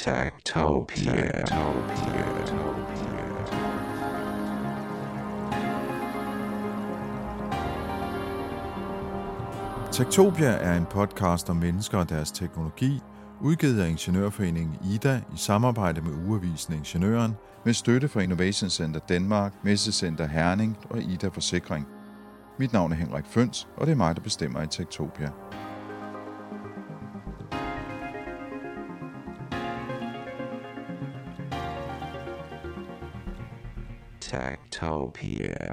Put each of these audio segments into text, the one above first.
Techtopia. Techtopia er en podcast om mennesker og deres teknologi, udgivet af Ingeniørforeningen IDA i samarbejde med Ugeavisen Ingeniøren, med støtte fra Innovation Center Danmark, Messecenter Herning og IDA Forsikring. Mit navn er Henrik Føns, og det er mig, der bestemmer i Techtopia. Techtopia.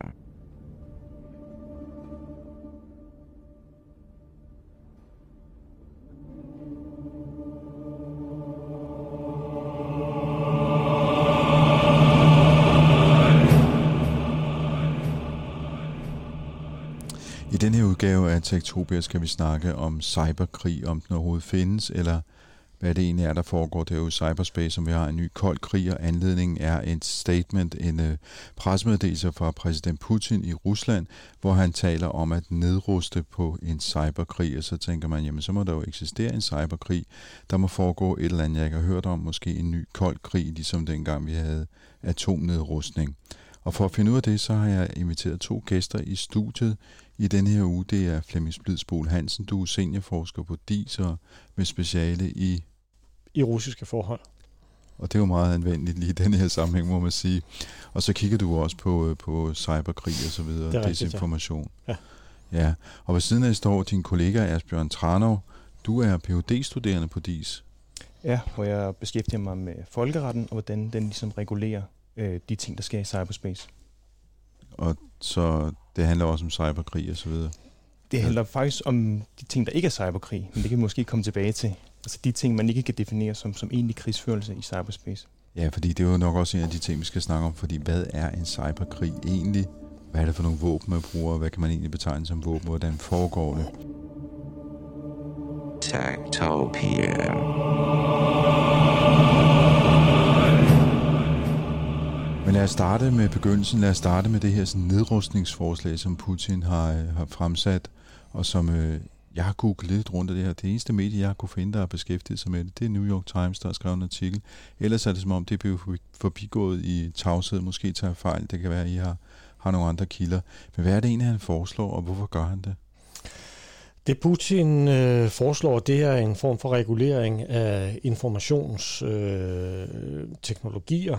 I denne her udgave af Techtopia skal vi snakke om cyberkrig, om den overhovedet findes, eller hvad det egentlig er, der foregår derude i cyberspace, som vi har en ny kold krig, og anledningen er et statement, en pressemeddelelse fra præsident Putin i Rusland, hvor han taler om at nedruste på en cyberkrig, og så tænker man, jamen så må der jo eksistere en cyberkrig, der må foregå et eller andet, jeg ikke har hørt om, måske en ny kold krig, ligesom dengang vi havde atomnedrustning. Og for at finde ud af det, så har jeg inviteret 2 gæster i studiet i denne her uge. Det er Flemming Splidsboel Hansen, du er seniorforsker på DIS og med speciale i russiske forhold. Og det er jo meget anvendeligt lige i denne her sammenhæng, må man sige. Og så kigger du også på cyberkrig og så videre, desinformation. Ja. Ja. Og ved siden af står din kollega Asbjørn Tranov. Du er Ph.D.-studerende på DIS. Ja, hvor jeg beskæftiger mig med folkeretten, og hvordan den ligesom regulerer de ting, der sker i cyberspace. Og så det handler også om cyberkrig og så videre. Det handler faktisk om de ting, der ikke er cyberkrig, men det kan vi måske komme tilbage til. Altså de ting, man ikke kan definere som egentlig krigsførelse i cyberspace. Ja, fordi det er jo nok også en af de ting, vi skal snakke om, fordi hvad er en cyberkrig egentlig? Hvad er det for nogle våben, man bruger? Hvad kan man egentlig betegne som våben? Hvordan foregår det? Techtopia. Men lad os starte med begyndelsen. Lad os starte med det her sådan nedrustningsforslag, som Putin har fremsat, og som jeg har googlet lidt rundt af det her. Det eneste medie, jeg kunne finde, der har beskæftiget sig med det, det er New York Times, der har skrevet en artikel. Ellers er det som om, det blev forbigået i tavshed. Måske tager fejl. Det kan være, at I har nogle andre kilder. Men hvad er det egentlig, han foreslår, og hvorfor gør han det? Det Putin foreslår, det er en form for regulering af informationsteknologier.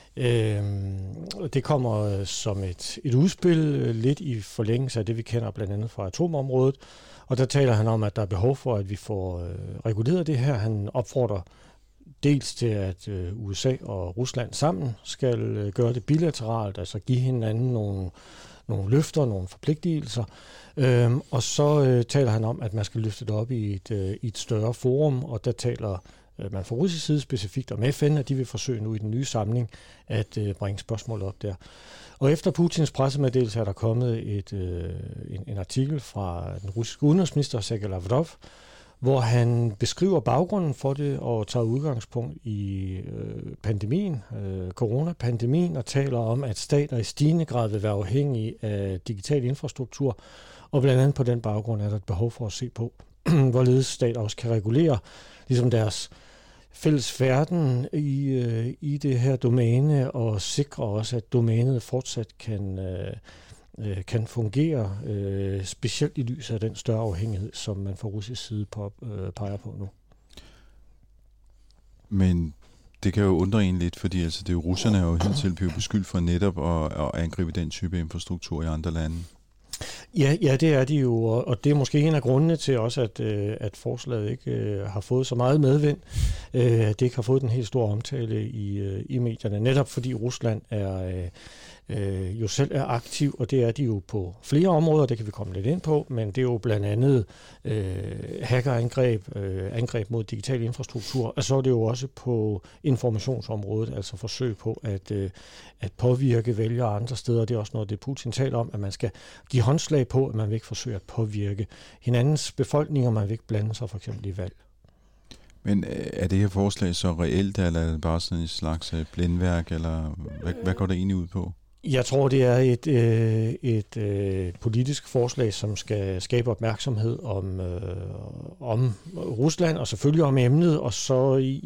Det kommer som et udspil lidt i forlængelse af det, vi kender blandt andet fra atomområdet. Og der taler han om, at der er behov for, at vi får reguleret det her. Han opfordrer dels til, at USA og Rusland sammen skal gøre det bilateralt, altså give hinanden nogle løfter, nogle forpligtelser. Og så taler han om, at man skal løfte det op i et større forum, og der taler man fra russisk side specifikt om FN, at de vil forsøge nu i den nye samling at bringe spørgsmål op der. Og efter Putins pressemeddelelse er der kommet en artikel fra den russiske udenrigsminister Sergej Lavrov, hvor han beskriver baggrunden for det og tager udgangspunkt i pandemien, coronapandemien, og taler om, at stater i stigende grad vil være afhængige af digital infrastruktur, og blandt andet på den baggrund er der et behov for at se på, hvorledes stater også kan regulere ligesom deres fælles færden i det her domæne, og sikre også, at domænet fortsat kan fungere, specielt i lyset af den større afhængighed, som man fra russisk side peger på nu. Men det kan jo undre en lidt, fordi altså, det er jo, russerne er jo helt til blevet beskyldt for netop at angribe den type infrastruktur i andre lande. Ja, det er de jo, og det er måske en af grundene til også, at forslaget ikke har fået så meget medvind. Det ikke har fået den helt store omtale i medierne, netop fordi Rusland jo selv er aktiv, og det er de jo på flere områder, det kan vi komme lidt ind på, men det er jo blandt andet hackerangreb, angreb mod digital infrastruktur, og så er det jo også på informationsområdet, altså forsøg på at påvirke vælgere andre steder. Det er også noget, det Putin taler om, at man skal give håndslag på, at man vil ikke forsøge at påvirke hinandens befolkninger, man vil ikke blande sig for eksempel i valg. Men er det her forslag så reelt, eller er det bare sådan et slags blændværk, eller hvad går det egentlig ud på? Jeg tror, det er et politisk forslag, som skal skabe opmærksomhed om Rusland, og selvfølgelig om emnet, og så i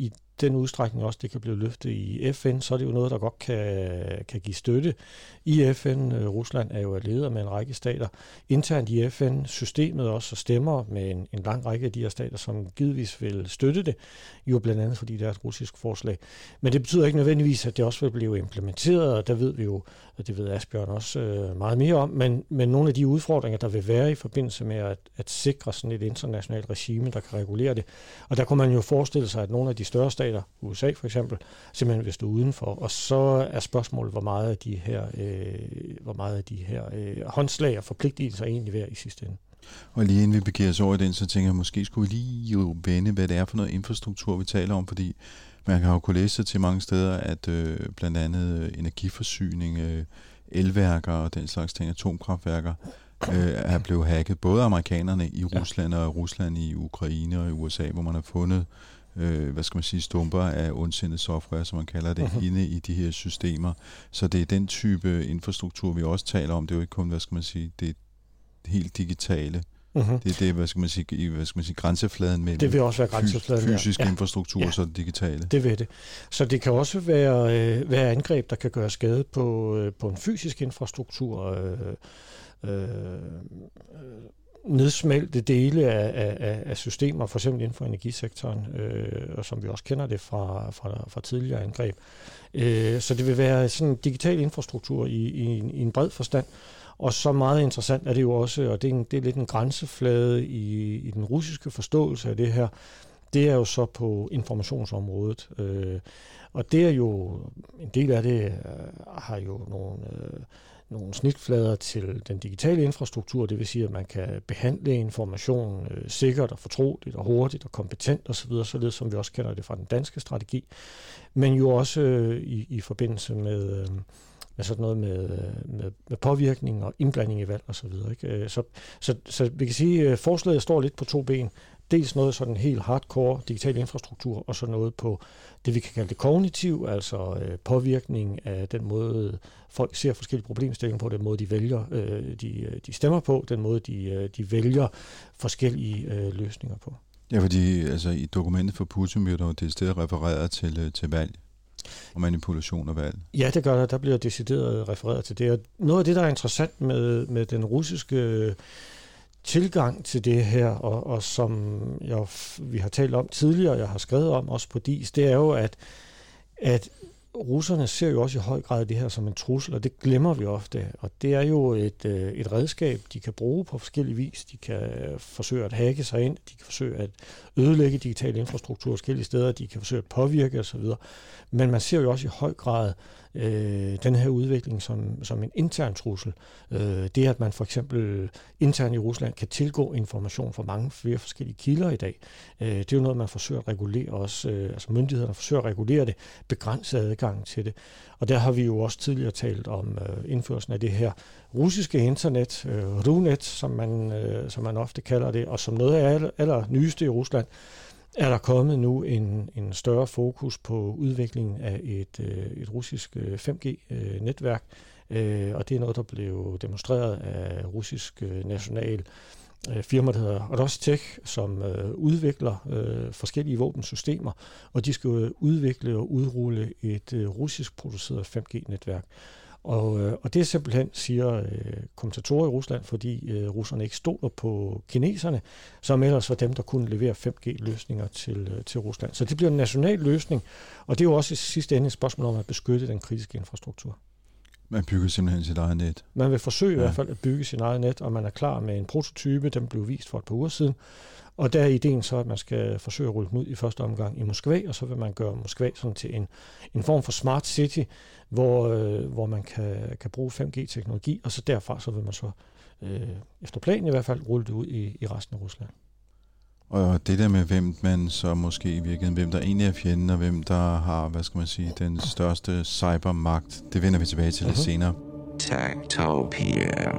den udstrækning også, det kan blive løftet i FN, så er det jo noget, der godt kan give støtte i FN. Rusland er jo leder med en række stater internt i FN-systemet også, og stemmer med en lang række af de her stater, som givetvis vil støtte det, jo blandt andet fordi det er et russisk forslag. Men det betyder ikke nødvendigvis, at det også vil blive implementeret, og der ved vi jo, og det ved Asbjørn også meget mere om, men nogle af de udfordringer, der vil være i forbindelse med at sikre sådan et internationalt regime, der kan regulere det. Og der kunne man jo forestille sig, at nogle af de større stater, USA for eksempel, simpelthen vil stå udenfor. Og så er spørgsmålet, hvor meget af de her håndslag og forpligtelser egentlig være i sidste ende. Og lige inden vi begiver os over i den, så tænker jeg, måske skulle vi lige jo vende, hvad det er for noget infrastruktur, vi taler om, fordi man kan jo kunne læse til mange steder, at blandt andet energiforsyning, elværker og den slags ting, atomkraftværker, er blevet hacket. Både amerikanerne i Rusland og Rusland i Ukraine og i USA, hvor man har fundet stumper af ondsindet software, som man kalder det, inde i de her systemer. Så det er den type infrastruktur, vi også taler om. Det er jo ikke kun, det helt digitale. Det er grænsefladen mellem det vil også være grænsefladen, fysisk infrastruktur og så det digitale. Det vil det. Så det kan også være angreb, der kan gøre skade på en fysisk infrastruktur, nedsmelte dele af systemer, for eksempel inden for energisektoren, og som vi også kender det fra tidligere angreb. Så det vil være sådan en digital infrastruktur i en bred forstand. Og så meget interessant er det jo også, og det er lidt en grænseflade i den russiske forståelse af det her, det er jo så på informationsområdet. Og det er jo, en del af det har jo nogle snitflader til den digitale infrastruktur, det vil sige, at man kan behandle information sikkert og fortroligt og hurtigt og kompetent osv., således som vi også kender det fra den danske strategi, men jo også i forbindelse med sådan noget med påvirkning og indblanding i valg og så videre. Ikke? Så vi kan sige, at forslaget står lidt på to ben. Dels noget sådan helt hardcore digital infrastruktur, og så noget på det, vi kan kalde det kognitiv, altså påvirkning af den måde, folk ser forskellige problemstillinger på, den måde, de vælger, de stemmer på, den måde, de vælger forskellige løsninger på. Ja, fordi altså, i dokumentet for Putin bliver der decideret refereret til valg og manipulation af valg. Ja, det gør der. Der bliver decideret refereret til det. Og noget af det, der er interessant med den russiske tilgang til det her, og som vi har talt om tidligere, jeg har skrevet om også på DIS, det er jo, at russerne ser jo også i høj grad det her som en trussel, og det glemmer vi ofte. Og det er jo et redskab, de kan bruge på forskellige vis. De kan forsøge at hacke sig ind, de kan forsøge at ødelægge digital infrastruktur forskellige steder, de kan forsøge at påvirke osv. Men man ser jo også i høj grad den her udvikling som en intern trussel. Det, at man for eksempel internt i Rusland kan tilgå information fra mange flere forskellige kilder i dag, det er jo noget, man forsøger at regulere også. Altså myndighederne forsøger at regulere det, begrænse adgang til det. Og der har vi jo også tidligere talt om indførelsen af det her russiske internet, Runet, som man ofte kalder det, og som noget af aller nyeste i Rusland, er der kommet nu en større fokus på udviklingen af et russisk 5G-netværk, og det er noget, der blev demonstreret af russisk national firma, der hedder Rostech, som udvikler forskellige våbensystemer, og de skal udvikle og udrulle et russisk produceret 5G-netværk. Og det er simpelthen, siger kommentatorer i Rusland, fordi russerne ikke stoler på kineserne, som ellers var dem, der kunne levere 5G-løsninger til Rusland. Så det bliver en national løsning, og det er jo også i sidste ende et spørgsmål om at beskytte den kritiske infrastruktur. Man bygger simpelthen sit eget net. Man vil forsøge i hvert fald at bygge sin eget net, og man er klar med en prototype, den blev vist for et par uger siden. Og der er ideen så, at man skal forsøge at rulle den ud i første omgang i Moskva, og så vil man gøre Moskva sådan til en form for smart city, hvor man kan bruge 5G-teknologi, og så derfra så vil man så, efter planen i hvert fald, rulle det ud i resten af Rusland. Og det der med, hvem man så måske i virkeligheden, hvem der egentlig er fjenden, og hvem der har, den største cybermagt, det vender vi tilbage til lidt senere. Techtopia.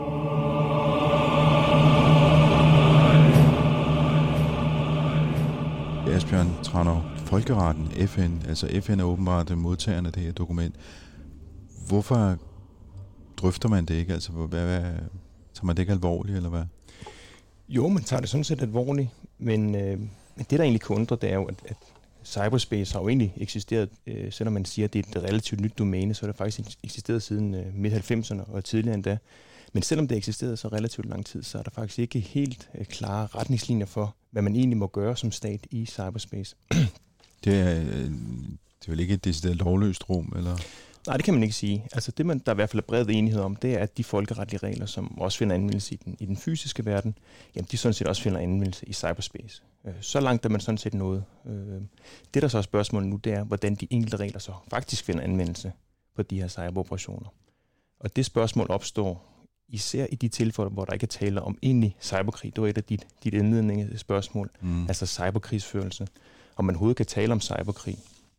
Asbjørn Tranov, folkeretten, FN, altså FN er åbenbart modtagerne af det her dokument. Hvorfor drøfter man det ikke? Altså, tager man det ikke alvorligt, eller hvad? Jo, man tager det sådan set alvorligt, men det, der egentlig kan undre, det er jo, at cyberspace har jo egentlig eksisteret, selvom man siger, at det er et relativt nyt domæne, så har det faktisk eksisteret siden midt-90'erne og tidligere endda. Men selvom det eksisterede så relativt lang tid, så er der faktisk ikke helt klare retningslinjer for, hvad man egentlig må gøre som stat i cyberspace. Det er vel ikke et decideret lovløst rum, eller? Nej, det kan man ikke sige. Altså det, der i hvert fald er bred enighed om, det er, at de folkeretlige regler, som også finder anvendelse i den fysiske verden, jamen de sådan set også finder anvendelse i cyberspace. Så langt er man sådan set nået. Det, der så er spørgsmålet nu, det er, hvordan de enkelte regler så faktisk finder anvendelse på de her cyberoperationer. Og det spørgsmål opstår især i de tilfælde, hvor der ikke er tale om egentlig cyberkrig. Det var et af dit indledende spørgsmål, altså cyberkrigsførelse. Om man overhovedet kan tale om cyberkrig.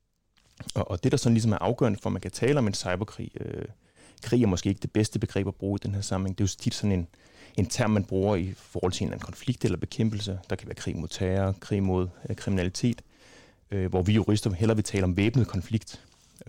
Og det, der sådan ligesom er afgørende for, at man kan tale om en cyberkrig, krig er måske ikke det bedste begreb at bruge i den her sammenhæng. Det er jo tit sådan en term, man bruger i forhold til en eller anden konflikt eller bekæmpelse. Der kan være krig mod terror, krig mod kriminalitet, hvor vi jurister hellere vil tale om væbnet konflikt.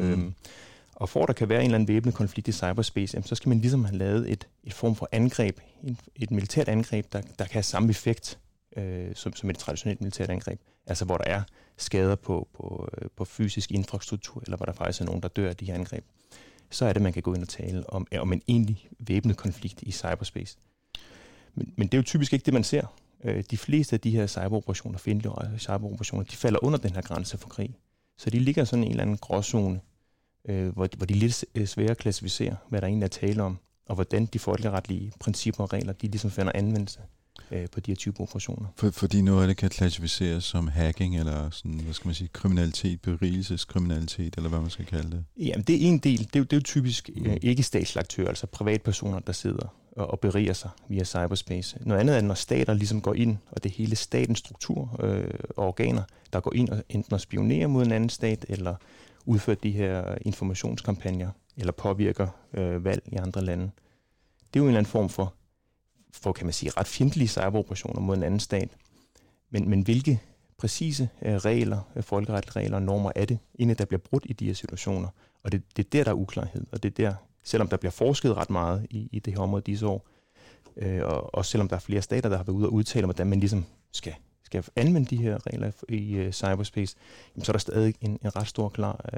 Og for at der kan være en eller anden væbnet konflikt i cyberspace, så skal man ligesom have lavet et form for angreb, et militært angreb, der kan have samme effekt som et traditionelt militært angreb. Altså hvor der er skader på fysisk infrastruktur, eller hvor der faktisk er nogen, der dør af de her angreb. Så er det, man kan gå ind og tale om en egentlig væbnet konflikt i cyberspace. Men det er jo typisk ikke det, man ser. De fleste af de her cyberoperationer, fjendtlige cyberoperationer, de falder under den her grænse for krig. Så de ligger sådan en eller anden gråzone, hvor de er lidt svære at klassificere, hvad der egentlig er tale om, og hvordan de folkeretlige principper og regler, de ligesom finder anvendelse på de her type operationer. Fordi noget af det kan klassificeres som hacking, eller sådan, hvad skal man sige, kriminalitet, berigelseskriminalitet, eller hvad man skal kalde det? Jamen, det er en del. Det er jo typisk ikke-statslige aktører, altså privatpersoner, der sidder og beriger sig via cyberspace. Noget andet er, når stater ligesom går ind, og det er hele statens struktur og organer, der går ind og enten spionerer mod en anden stat, eller udfører de her informationskampagner, eller påvirker valg i andre lande. Det er jo en eller anden form for kan man sige, ret fjendtlige cyberoperationer mod en anden stat. Men hvilke præcise regler, folkeretlige regler og normer er det, inden der bliver brudt i de her situationer? Og det er der er uklarhed, og det er der, selvom der bliver forsket ret meget i det her område disse år, og selvom der er flere stater, der har været ude og udtale, hvordan man ligesom skal anvende de her regler i cyberspace, så er der stadig en ret stor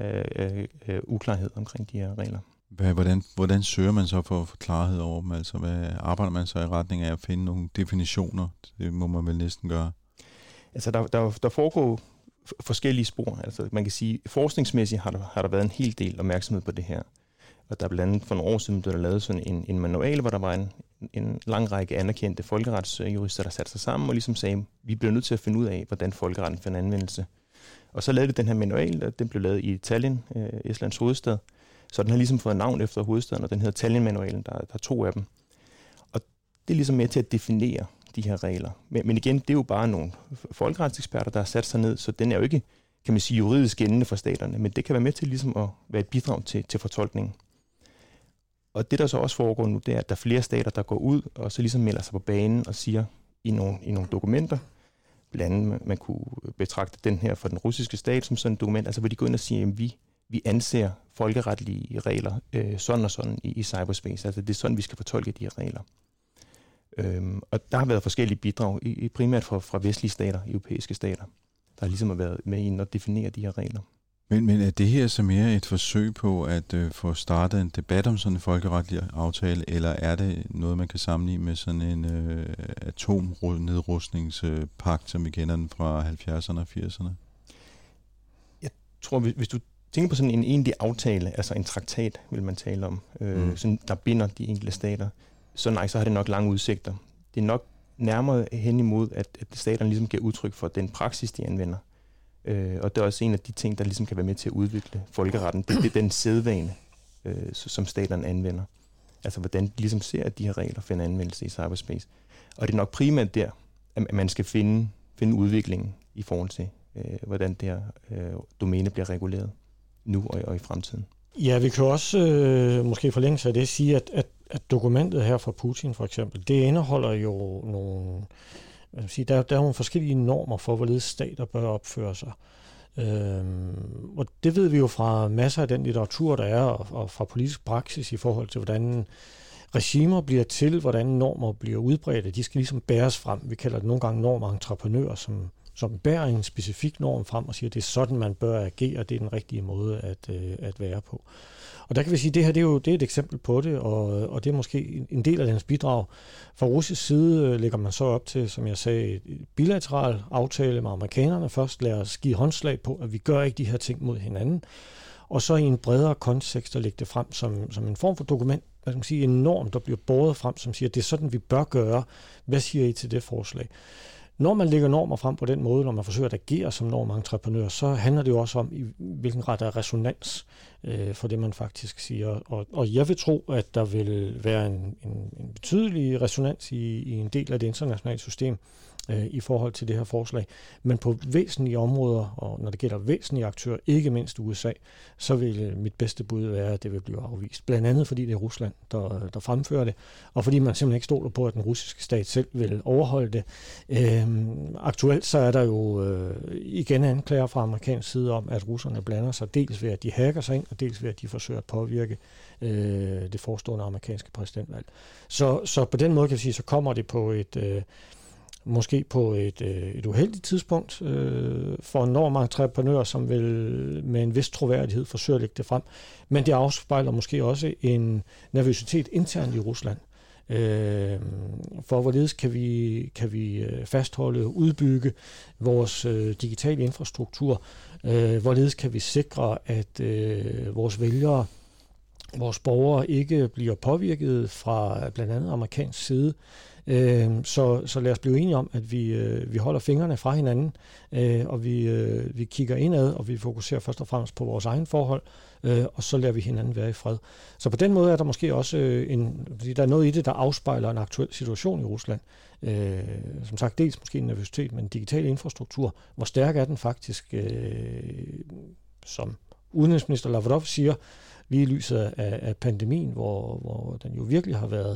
uklarhed omkring de her regler. Hvordan søger man så for at få klarhed over dem? Altså, hvad arbejder man så i retning af at finde nogle definitioner? Det må man vel næsten gøre. Altså, der foregår forskellige spor. Altså, man kan sige, forskningsmæssigt har der været en hel del opmærksomhed på det her. Og der blandt andet for nogle år siden, der lavet sådan en manual, hvor der var en lang række anerkendte folkeretsjurister, der satte sig sammen og ligesom sagde, vi bliver nødt til at finde ud af, hvordan folkeretten finder anvendelse. Og så lavede de den her manual, og den blev lavet i Tallinn, Estlands hovedstad. Så den har ligesom fået navn efter hovedstaden, og den hedder Tallinn-manualen, der er 2 af dem. Og det er ligesom med til at definere de her regler. Men igen, det er jo bare nogle folkeretseksperter, der har sat sig ned, så den er jo ikke, kan man sige, juridisk gældende for staterne, men det kan være med til ligesom at være et bidrag til fortolkningen. Og det, der så også foregår nu, det er, at der er flere stater, der går ud og så ligesom melder sig på banen og siger i nogle dokumenter, blandt andet man kunne betragte den her for den russiske stat som sådan et dokument, altså hvor de går ind og siger, at vi anser folkeretlige regler sådan og sådan i cyberspace. Altså det er sådan, vi skal fortolke de her regler. Og der har været forskellige bidrag, primært fra vestlige stater, europæiske stater, der ligesom har været med ind og definere de her regler. Men er det her så mere et forsøg på at få startet en debat om sådan en folkeretlig aftale, eller er det noget, man kan sammenligne med sådan en atomnedrustningspagt, som vi kender den fra 70'erne og 80'erne? Jeg tror, hvis du tænker på sådan en egentlig aftale, altså en traktat, vil man tale om, sådan, der binder de enkelte stater, så har det nok lange udsigter. Det er nok nærmere hen imod, at staterne ligesom giver udtryk for den praksis, de anvender. Og det er også en af de ting, der ligesom kan være med til at udvikle folkeretten. Det er den sædvane, som staterne anvender. Altså hvordan de ligesom ser, at de her regler finder anvendelse i cyberspace. Og det er nok primært der, at man skal finde udviklingen i forhold til, hvordan det her domæne bliver reguleret nu og i fremtiden. Ja, vi kan også måske forlænge af det sige, at dokumentet her fra Putin for eksempel, det indeholder jo nogle... Der er nogle forskellige normer for, hvorledes stater bør opføre sig. Og det ved vi jo fra masser af den litteratur, der er, og fra politisk praksis i forhold til, hvordan regimer bliver til, hvordan normer bliver udbredte. De skal ligesom bæres frem. Vi kalder det nogle gange normentreprenører, som som bærer en specifik norm frem og siger, at det er sådan, man bør agere, det er den rigtige måde at være på. Og der kan vi sige, at det her det er et eksempel på det, og det er måske en del af dens bidrag. Fra russisk side lægger man så op til, som jeg sagde, et bilateral aftale med amerikanerne. Først lad os give håndslag på, at vi gør ikke de her ting mod hinanden, og så i en bredere kontekst at lægge det frem som en form for dokument, hvad skal man sige, en norm, der bliver båret frem, som siger, at det er sådan, vi bør gøre. Hvad siger I til det forslag? Når man lægger normer frem på den måde, når man forsøger at agere som normentreprenør, så handler det jo også om, i hvilken ret er resonans for det, man faktisk siger. Og jeg vil tro, at der vil være en betydelig resonans i en del af det internationale system i forhold til det her forslag. Men på væsentlige områder, og når det gælder væsentlige aktører, ikke mindst USA, så vil mit bedste bud være, at det vil blive afvist. Blandt andet fordi det er Rusland, der fremfører det, og fordi man simpelthen ikke stoler på, at den russiske stat selv vil overholde det. Aktuelt så er der jo igen anklager fra amerikansk side om, at russerne blander sig dels ved, at de hacker sig ind, og dels ved, at de forsøger at påvirke det forestående amerikanske præsidentvalg. Så på den måde kan vi sige, så kommer det på måske på et uheldigt tidspunkt for en normentreprenør, som vil med en vis troværdighed forsøge at lægge det frem. Men det afspejler måske også en nervøsitet internt i Rusland. For hvorledes kan vi fastholde og udbygge vores digitale infrastruktur? Hvorledes kan vi sikre, at vores vælgere, vores borgere ikke bliver påvirket fra blandt andet amerikansk side? Så lad os blive enige om, at vi holder fingrene fra hinanden, og vi kigger indad, og vi fokuserer først og fremmest på vores egen forhold, og så lader vi hinanden være i fred. Så på den måde er der måske også fordi der er noget i det, der afspejler en aktuel situation i Rusland. Som sagt, dels måske en nervøsitet, men digital infrastruktur, hvor stærk er den faktisk, som udenrigsminister Lavrov siger, lige i lyset af pandemien, hvor den jo virkelig har været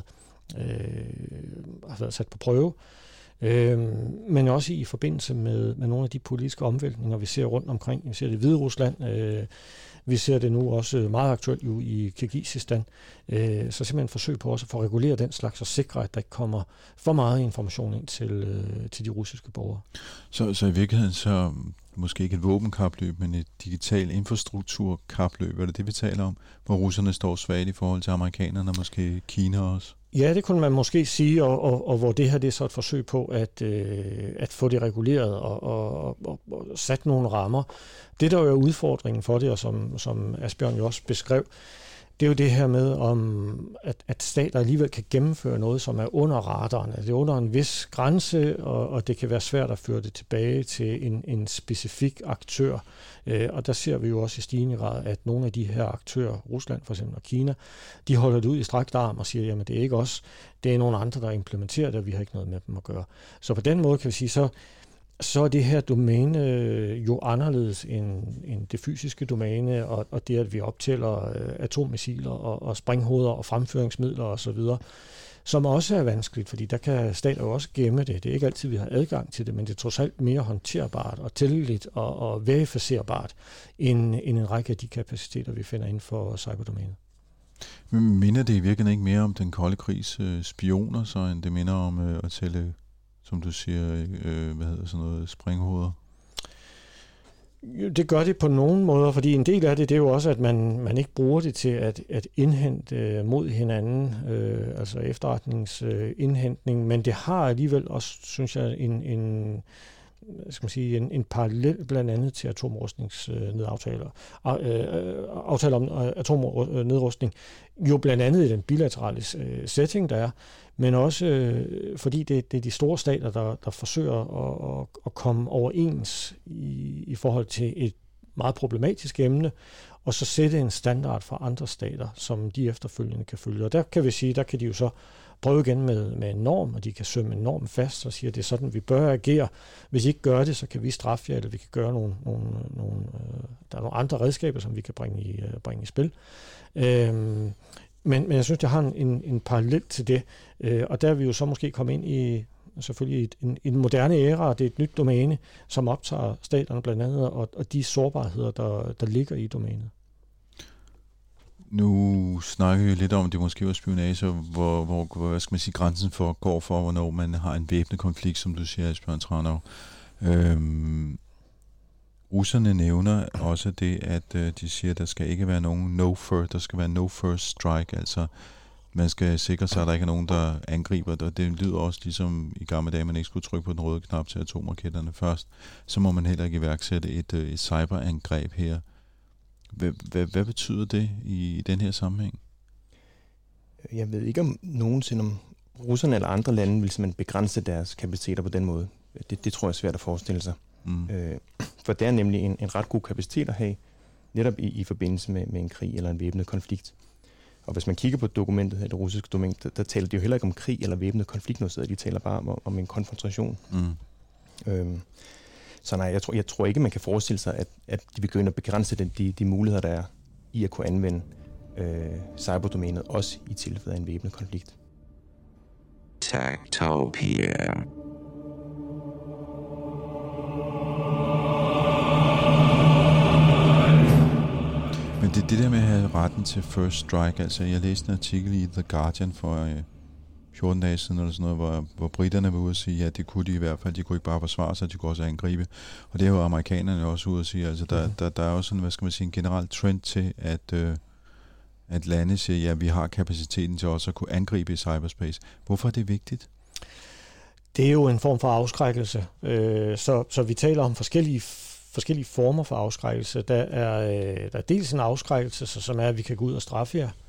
sat på prøve, men også i forbindelse med nogle af de politiske omvæltninger, vi ser rundt omkring. Vi ser det i Hviderusland, vi ser det nu også meget aktuelt jo i Kirgisistan, så simpelthen forsøg på også at få reguleret den slags og sikre, at der ikke kommer for meget information ind til de russiske borgere. Så i virkeligheden så måske ikke et våbenkapløb, men et digital infrastrukturkapløb, er det vi taler om, hvor russerne står svagt i forhold til amerikanerne og måske Kina også? Ja, det kunne man måske sige, og hvor det her det er så et forsøg på at få det reguleret og sat nogle rammer. Det der jo er udfordringen for det, og som Asbjørn jo også beskrev, det er jo det her med, at stater alligevel kan gennemføre noget, som er under radaren. Altså det er under en vis grænse, og det kan være svært at føre det tilbage til en specifik aktør. Og der ser vi jo også i stigende grad, at nogle af de her aktører, Rusland for eksempel og Kina, de holder det ud i strakt arm og siger, jamen det er ikke os, det er nogle andre, der implementerer det, og vi har ikke noget med dem at gøre. Så på den måde kan vi sige, så er det her domæne jo anderledes end det fysiske domæne, og det, at vi optæller atommissiler og sprænghoveder og fremføringsmidler osv., som også er vanskeligt, fordi der kan stater jo også gemme det. Det er ikke altid, vi har adgang til det, men det er trods alt mere håndterbart og tilgængeligt og verificerbart end en række af de kapaciteter, vi finder inden for cyberdomænet. Men minder det i virkeligheden ikke mere om den kolde krigs spioner, så end det minder om at tælle, som du siger, sådan noget, sprænghoveder? Det gør det på nogle måder, fordi en del af det er jo også, at man ikke bruger det til at indhente mod hinanden, altså efterretningsindhentning, men det har alligevel også, synes jeg, en parallel blandt andet til atomrustningsnedaftaler. Aftaler om atomnedrustning, jo blandt andet i den bilaterale setting, der er, men også fordi det er de store stater, der forsøger at komme overens i forhold til et meget problematisk emne, og så sætte en standard for andre stater, som de efterfølgende kan følge. Og der kan vi sige, der kan de jo så prøve igen med en norm, og de kan sømme en norm fast og sige, at det er sådan, vi bør agere. Hvis I ikke gør det, så kan vi straffe jer, eller vi kan gøre der er nogle andre redskaber, som vi kan bringe i spil. Men jeg synes, jeg har en parallel til det, og der er vi jo så måske kommet ind i selvfølgelig en moderne æra, og det er et nyt domæne, som optager staterne blandt andet, og de sårbarheder, der ligger i domænet. Nu snakker vi lidt om, det måske var spionage, hvor hvad skal man sige, grænsen går for, hvornår man har en væbnet konflikt, som du siger, Asbjørn Tranau. Russerne nævner også det, at de siger, at der skal ikke være nogen der skal være no first strike, altså man skal sikre sig, at der ikke er nogen, der angriber det, og det lyder også ligesom i gamle dage, man ikke skulle trykke på den røde knap til atomraketterne først, så må man heller ikke iværksætte et cyberangreb her. Hvad betyder det i den her sammenhæng? Jeg ved ikke nogensinde om russerne eller andre lande vil simpelthen begrænse deres kapaciteter på den måde. Det tror jeg er svært at forestille sig. For det er nemlig en ret god kapacitet at have, netop i forbindelse med en krig eller en væbnet konflikt. Og hvis man kigger på dokumentet, det russiske dokument, der taler de jo heller ikke om krig eller væbnet konflikt noget sted. De taler bare om en konfrontation. Så nej, jeg tror ikke, man kan forestille sig, at de begynder at begrænse de muligheder, der er i at kunne anvende cyberdomænet, også i tilfælde af en væbnet konflikt. Techtopia. Men det der med at have retten til first strike, altså jeg læste en artikel i The Guardian for 14 dage siden eller sådan noget, hvor britterne var ude at sige, at det kunne de i hvert fald, de kunne ikke bare forsvare sig, de kunne også angribe. Og det er jo amerikanerne også ude at sige, altså der er også sådan, hvad skal man sige, en generel trend til, at lande siger, ja, vi har kapaciteten til også at kunne angribe i cyberspace. Hvorfor er det vigtigt? Det er jo en form for afskrækkelse. Så vi taler om forskellige former for afskrækkelse. Der er dels en afskrækkelse, som er, at vi kan gå ud og straffe jer.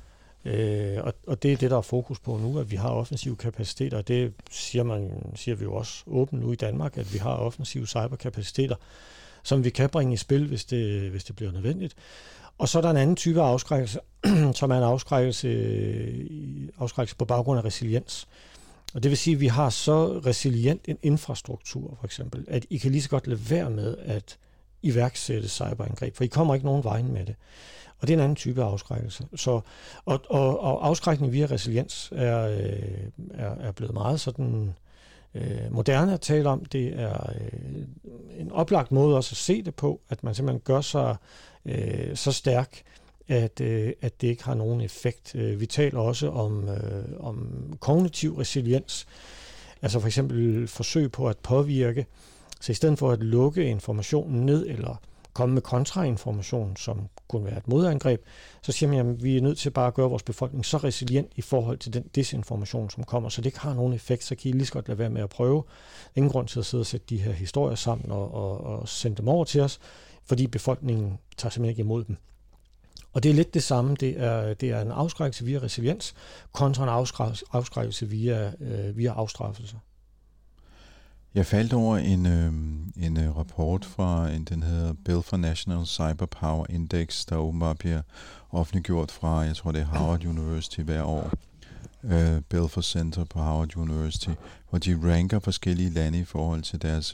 Og det er det, der er fokus på nu, at vi har offensive kapaciteter. Og det siger vi jo også åbent nu i Danmark, at vi har offensive cyberkapaciteter, som vi kan bringe i spil, hvis det bliver nødvendigt. Og så er der en anden type af afskrækkelse, som er en afskrækkelse på baggrund af resiliens. Og det vil sige, at vi har så resilient en infrastruktur, for eksempel, at I kan lige så godt lade være med at iværksætte cyberangreb, for I kommer ikke nogen vejen med det. Og det er en anden type af afskrækkelse. Og afskrækning via resiliens er blevet meget sådan moderne at tale om. Det er en oplagt måde også at se det på, at man simpelthen gør sig så stærk, at det ikke har nogen effekt. Vi taler også om kognitiv resiliens, altså for eksempel forsøg på at påvirke. Så i stedet for at lukke informationen ned eller komme med kontrainformation, som kunne være et modangreb, så siger man, at vi er nødt til bare at gøre vores befolkning så resilient i forhold til den desinformation, som kommer, så det ikke har nogen effekt, så kan I lige så godt lade være med at prøve. Ingen grund til at sidde og sætte de her historier sammen og sende dem over til os, fordi befolkningen tager simpelthen ikke imod dem. Og det er lidt det samme. Det er en afskrækkelse via resiliens kontra en afskrækkelse via afstraffelse. Jeg faldt over en rapport fra den hedder Belfer National Cyberpower Index, der åbenbart bliver offentliggjort fra, jeg tror det er Harvard University hver år. Belfer Center på Harvard University, hvor de ranker forskellige lande i forhold til deres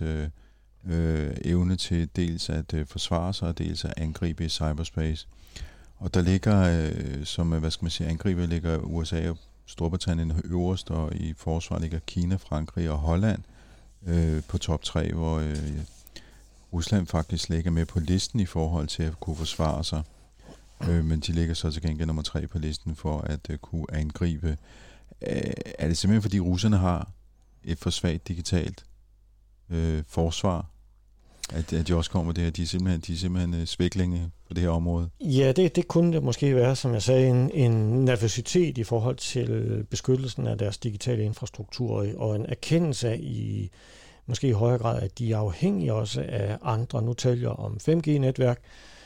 evne til dels at forsvare sig og dels at angribe i cyberspace. Og der ligger, angriber ligger USA og Storbritannien øverst, og i forsvar ligger Kina, Frankrig og Holland på top 3, hvor Rusland faktisk ligger med på listen i forhold til at kunne forsvare sig. Men de ligger så til gengæld nummer 3 på listen for at kunne angribe. Er det simpelthen fordi russerne har et for svagt digitalt forsvar, at de også kommer det her, de er simpelthen svæklinge på det her område? Ja, det kunne det måske være, som jeg sagde, en nervøsitet i forhold til beskyttelsen af deres digitale infrastruktur, og en erkendelse af måske i højere grad, at de er afhængige også af andre. Nu taler jeg om 5G-netværk,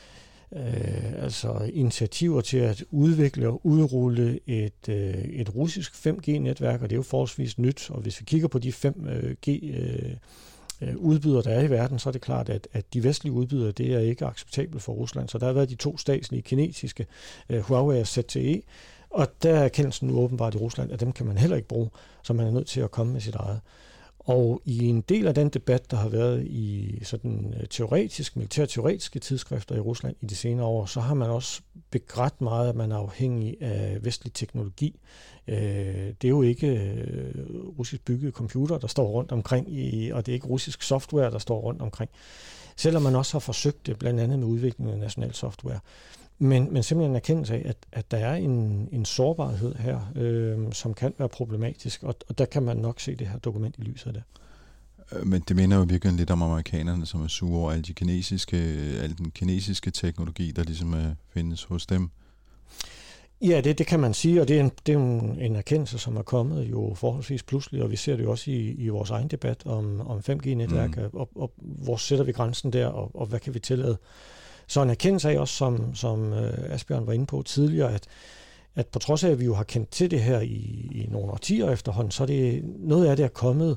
altså initiativer til at udvikle og udrulle et russisk 5G-netværk, og det er jo forholdsvis nyt, og hvis vi kigger på de 5G udbydere, der er i verden, så er det klart, at de vestlige udbydere, det er ikke acceptabelt for Rusland. Så der har været de 2 statslige kinesiske, Huawei og ZTE, og der er erkendelsen nu åbenbart i Rusland, at dem kan man heller ikke bruge, så man er nødt til at komme med sit eget. Og i en del af den debat, der har været i sådan militærteoretiske tidsskrifter i Rusland i de senere år, så har man også begrædt meget, at man er afhængig af vestlig teknologi. Det er jo ikke russisk byggede computer, der står rundt omkring, og det er ikke russisk software, der står rundt omkring. Selvom man også har forsøgt det, blandt andet med udviklingen af national software. Men simpelthen en erkendelse af, at der er en sårbarhed her, som kan være problematisk, og der kan man nok se det her dokument i lyset af det. Men det minder jo virkelig lidt om amerikanerne, som er sure over al den kinesiske teknologi, der ligesom findes hos dem. Ja, det kan man sige, og det er en erkendelse, som er kommet jo forholdsvis pludselig, og vi ser det jo også i vores egen debat om 5G-netværk, og hvor sætter vi grænsen der, og hvad kan vi tillade. Så en erkendelse af også, som Asbjørn var inde på tidligere, at på trods af, at vi jo har kendt til det her i nogle årtier efterhånden, så er det noget af det er kommet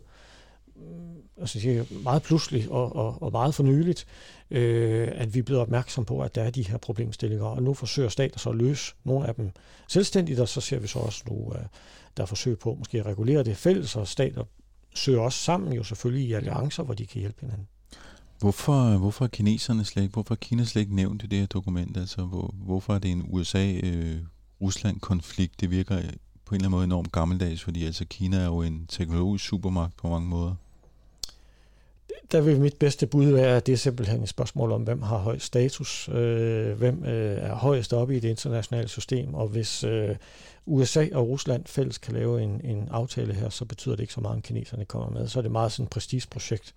meget pludseligt og meget fornyeligt, at vi er blevet opmærksom på, at der er de her problemstillinger, og nu forsøger stater så at løse nogle af dem selvstændigt, og så ser vi så også nu, der er forsøg på måske at regulere det fælles, og stater søger også sammen jo selvfølgelig i alliancer, hvor de kan hjælpe hinanden. Hvorfor er Kina slet ikke nævnt i det her dokument? Altså, hvorfor er det en USA-Rusland-konflikt? Det virker på en eller anden måde enormt gammeldags, fordi altså Kina er jo en teknologisk supermagt på mange måder. Der vil mit bedste bud være, at det er simpelthen et spørgsmål om, hvem har høj status, hvem er højest oppe i det internationale system, og hvis USA og Rusland fælles kan lave en aftale her, så betyder det ikke så meget, om kineserne kommer med. Så er det meget sådan et prestigeprojekt.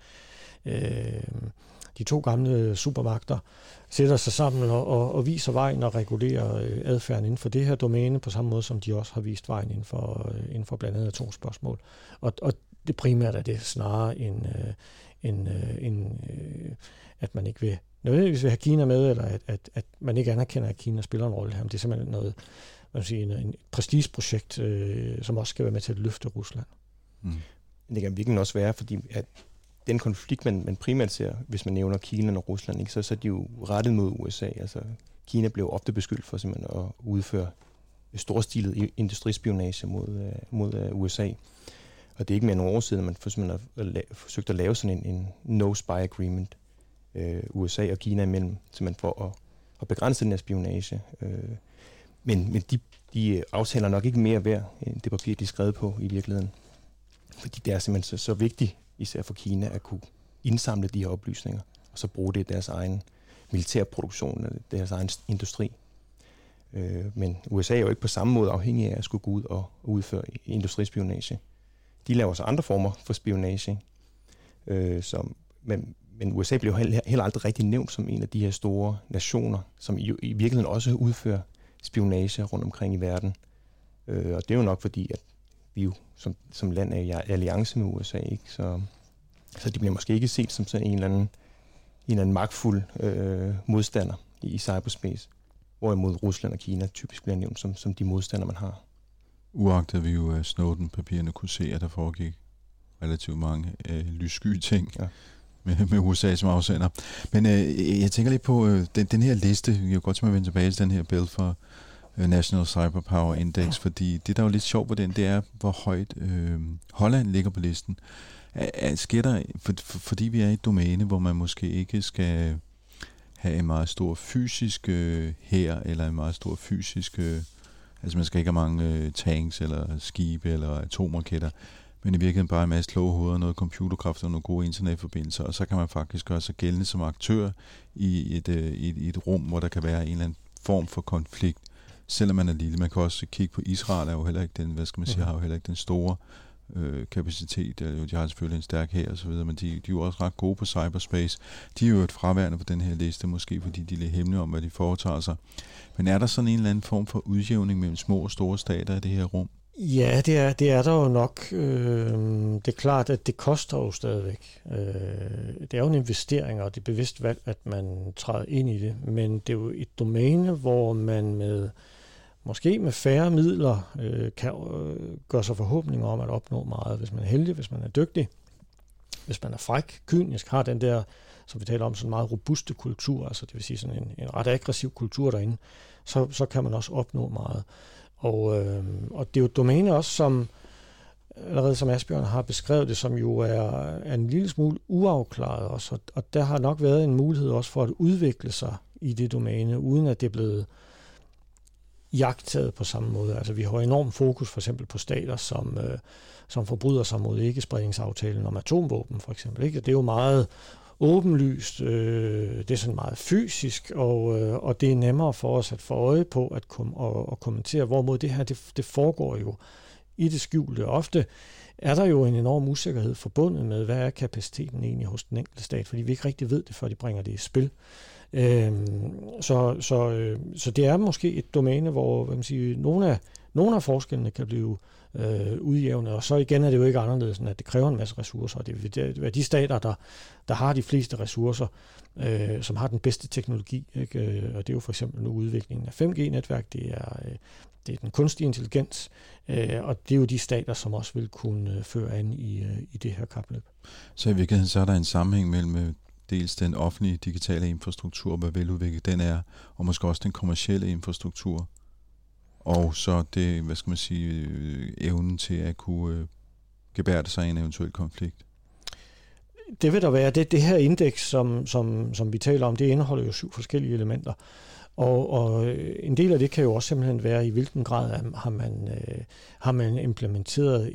De to gamle supermagter sætter sig sammen og viser vejen og regulerer adfærden inden for det her domæne, på samme måde som de også har vist vejen inden for blandt andet atomspørgsmål. Og det primært er det snarere at man ikke vil nødvendigvis vil have Kina med, eller at man ikke anerkender, at Kina spiller en rolle her. Det er simpelthen noget, en prestigeprojekt, som også skal være med til at løfte Rusland. Det kan virkelig også være, fordi at den konflikt, man primært ser, hvis man nævner Kina og Rusland, ikke, så er de jo rettet mod USA. Altså, Kina blev ofte beskyldt for simpelthen at udføre storstilet industrispionage mod USA. Og det er ikke mere nogle år siden, at man forsøgte at lave sådan en no-spy agreement, USA og Kina imellem, simpelthen for at begrænse den her spionage. Men de aftaler nok ikke mere værd, end det papir, de er skrevet på i virkeligheden. Fordi det er simpelthen så vigtigt, især for Kina, at kunne indsamle de her oplysninger, og så bruge det i deres egen militærproduktion, deres egen industri. Men USA er jo ikke på samme måde afhængig af at skulle gå ud og udføre industrispionage. De laver så andre former for spionage, men USA bliver jo heller aldrig rigtig nævnt som en af de her store nationer, som i virkeligheden også udfører spionage rundt omkring i verden. Og det er jo nok fordi, at vi jo som land er i alliance med USA, ikke? Så de bliver måske ikke set som sådan en eller anden magtfuld modstander i cyberspace, hvorimod Rusland og Kina typisk bliver nævnt som de modstandere, man har. Uagtet vi jo af Snowden-papirerne kunne se, at der foregik relativt mange lyssky ting med USA som afsender. Men jeg tænker lidt på den her liste. Jeg kan godt vende tilbage til den her Belfer National Cyberpower Index, fordi det, der er jo lidt sjovt ved den, det er, hvor højt Holland ligger på listen. Sker der, fordi vi er i et domæne, hvor man måske ikke skal have en meget stor fysisk hær, eller en meget stor fysisk... altså man skal ikke have mange tanks, eller skibe, eller atomraketter, men i virkeligheden bare en masse kloge hoveder, noget computerkraft og nogle gode internetforbindelser, og så kan man faktisk gøre sig gældende som aktør i et rum, hvor der kan være en eller anden form for konflikt, selvom man er lille. Man kan også kigge på Israel, er jo heller ikke den, har jo heller ikke den store kapacitet. De har selvfølgelig en stærk hær og så videre, men de er jo også ret gode på cyberspace. De er jo et fraværende på den her liste, måske fordi de er lidt hemmelige om, hvad de foretager sig. Men er der sådan en eller anden form for udjævning mellem små og store stater i det her rum? Ja, det er der jo nok. Det er klart, at det koster jo stadigvæk. Det er jo en investering, og det er bevidst valg, at man træder ind i det. Men det er jo et domæne, hvor man måske med færre midler kan gøre sig forhåbninger om at opnå meget, hvis man er heldig, hvis man er dygtig, hvis man er fræk, kynisk, har den der, som vi taler om, sådan en meget robuste kultur, altså det vil sige sådan en ret aggressiv kultur derinde, så kan man også opnå meget. Og det er jo et domæne også, som allerede som Asbjørn har beskrevet det, som jo er en lille smule uafklaret også, og der har nok været en mulighed også for at udvikle sig i det domæne, uden at det er blevet jagttaget på samme måde. Altså vi har enormt fokus for eksempel på stater, som forbryder sig mod ikke-spredningsaftalen om atomvåben for eksempel. Ikke? Det er jo meget åbenlyst, det er sådan meget fysisk, og det er nemmere for os at få øje på at kommentere, hvorimod det her, det foregår jo i det skjulte. Ofte er der jo en enorm usikkerhed forbundet med, hvad er kapaciteten egentlig hos den enkelte stat, fordi vi ikke rigtig ved det, før de bringer det i spil. Så det er måske et domæne, hvor hvad man siger, nogle af forskellene kan blive udjævnet, og så igen er det jo ikke anderledes, end at det kræver en masse ressourcer. Det er de stater, der har de fleste ressourcer, som har den bedste teknologi, ikke? Og det er jo for eksempel nu udviklingen af 5G-netværk, det er den kunstige intelligens, og det er jo de stater, som også vil kunne føre an i det her kapløb. Så i virkeligheden så er der en sammenhæng mellem dels den offentlige digitale infrastruktur, hvor veludviklet den er, og måske også den kommercielle infrastruktur, og så det, hvad skal man sige, evnen til at kunne gebærde sig i en eventuel konflikt. Det vil der være. Det her indeks, som vi taler om, det indeholder jo 7 forskellige elementer. Og en del af det kan jo også simpelthen være, i hvilken grad har man implementeret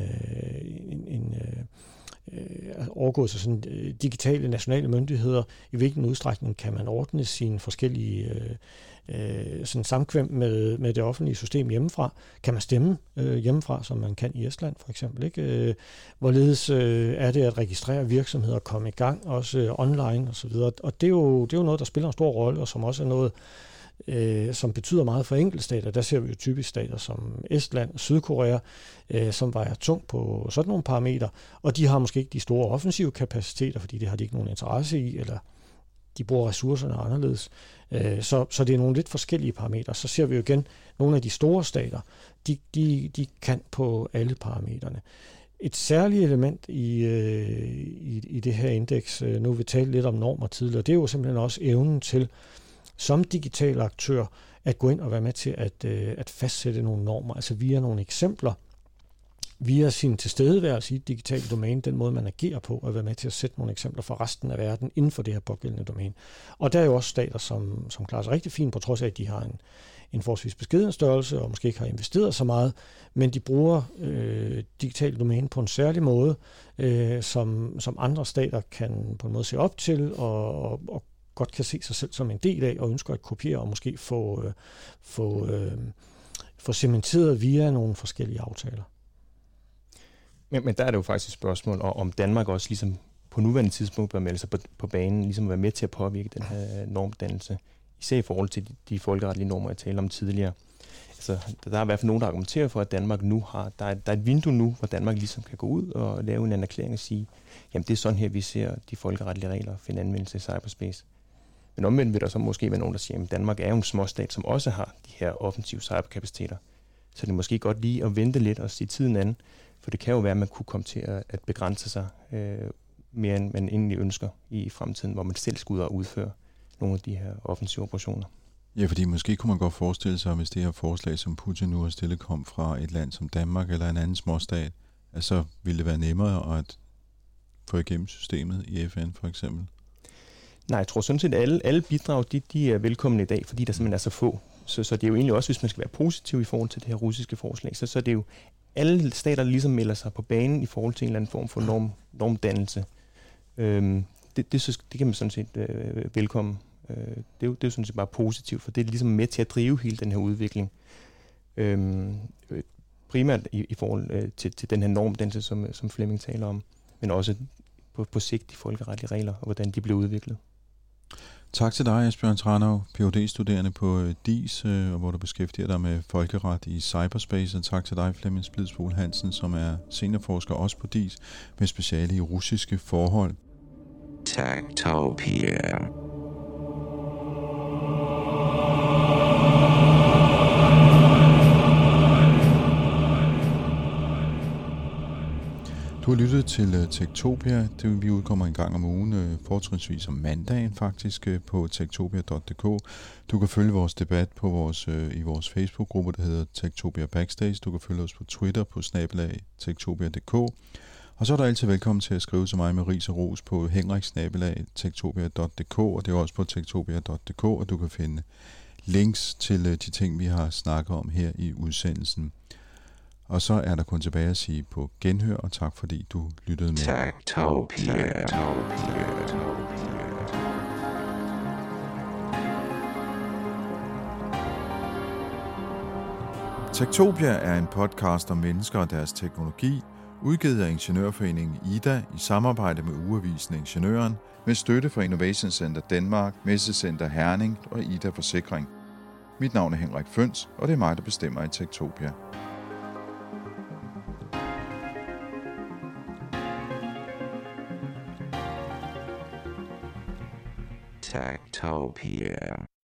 overgået sig sådan digitale nationale myndigheder, i hvilken udstrækning kan man ordne sine forskellige sådan samkvem med det offentlige system hjemmefra. Kan man stemme hjemmefra, som man kan i Estland for eksempel, ikke? Hvorledes er det at registrere virksomheder og komme i gang, også online osv. Og det er jo noget, der spiller en stor rolle, og som også er noget, som betyder meget for enkeltstater. Der ser vi jo typisk stater som Estland og Sydkorea, som vejer tungt på sådan nogle parametre, og de har måske ikke de store offensive kapaciteter, fordi det har de ikke nogen interesse i, eller de bruger ressourcerne anderledes. Så det er nogle lidt forskellige parametre. Så ser vi jo igen, nogle af de store stater, de kan på alle parametrene. Et særligt element i det her indeks, nu vi talt lidt om normer tidligere, det er jo simpelthen også evnen til, som digital aktør, at gå ind og være med til at fastsætte nogle normer, altså via nogle eksempler, via sin tilstedeværelse i et digitalt domæne, den måde, man agerer på, og være med til at sætte nogle eksempler for resten af verden inden for det her pågældende domæne. Og der er jo også stater, som klarer sig rigtig fint, på trods af, at de har en forholdsvis beskeden størrelse, og måske ikke har investeret så meget, men de bruger digitalt domæne på en særlig måde, som andre stater kan på en måde se op til, og godt kan se sig selv som en del af, og ønsker at kopiere, og måske få cementeret via nogle forskellige aftaler. Men der er det jo faktisk et spørgsmål, om Danmark også ligesom på nuværende tidspunkt bør melde sig på banen, ligesom være med til at påvirke den her normdannelse, især i forhold til de folkeretlige normer, jeg talte om tidligere. Altså, der er i hvert fald nogen, der argumenterer for, at Danmark nu har, der er et vindue nu, hvor Danmark ligesom kan gå ud og lave en erklæring og sige, jamen det er sådan her, vi ser de folkeretlige regler finde anvendelse i cyberspace. Men omvendt vil der så måske være nogen, der siger, at Danmark er jo en småstat, som også har de her offensive cyberkapaciteter. Så det er måske godt lige at vente lidt og se tiden an, for det kan jo være, at man kunne komme til at begrænse sig mere, end man egentlig ønsker i fremtiden, hvor man selv skal ud og udføre nogle af de her offensive operationer. Ja, fordi måske kunne man godt forestille sig, hvis det her forslag, som Putin nu har stillet, kom fra et land som Danmark eller en anden småstat, at så ville det være nemmere at få igennem systemet i FN for eksempel? Nej, jeg tror sådan set, at alle bidrag, de er velkomne i dag, fordi der simpelthen er så få. Så det er jo egentlig også, hvis man skal være positiv i forhold til det her russiske forslag, så er det jo alle stater, der ligesom melder sig på banen i forhold til en eller anden form for normdannelse. Det kan man sådan set velkomme. Det er jo sådan set bare positivt, for det er ligesom med til at drive hele den her udvikling. Primært i forhold til den her normdannelse, som Flemming taler om, men også på sigt de folkeretlige regler, og hvordan de bliver udviklet. Tak til dig, Asbjørn Tranau, Ph.D.-studerende på DIS, hvor du beskæftiger dig med folkeret i cyberspace. Og tak til dig, Flemming Splidsbol Hansen, som er seniorforsker også på DIS, med speciale i russiske forhold. Techtopia. Du har lyttet til Techtopia. Vi udkommer en gang om ugen, fortrinsvis om mandagen faktisk, på techtopia.dk. Du kan følge vores debat på i vores Facebook-gruppe, der hedder Techtopia Backstage. Du kan følge os på Twitter på @techtopia.dk. Og så er du altid velkommen til at skrive til mig med ris og ros på henrik@techtopia.dk, og det er også på techtopia.dk, og du kan finde links til de ting, vi har snakket om her i udsendelsen. Og så er der kun tilbage at sige på genhør, og tak fordi du lyttede med. Techtopia. Techtopia er en podcast om mennesker og deres teknologi, udgivet af Ingeniørforeningen IDA i samarbejde med ugeavisen Ingeniøren, med støtte fra Innovation Center Danmark, Messecenter Herning og IDA Forsikring. Mit navn er Henrik Føns, og det er mig, der bestemmer i Techtopia. Techtopia.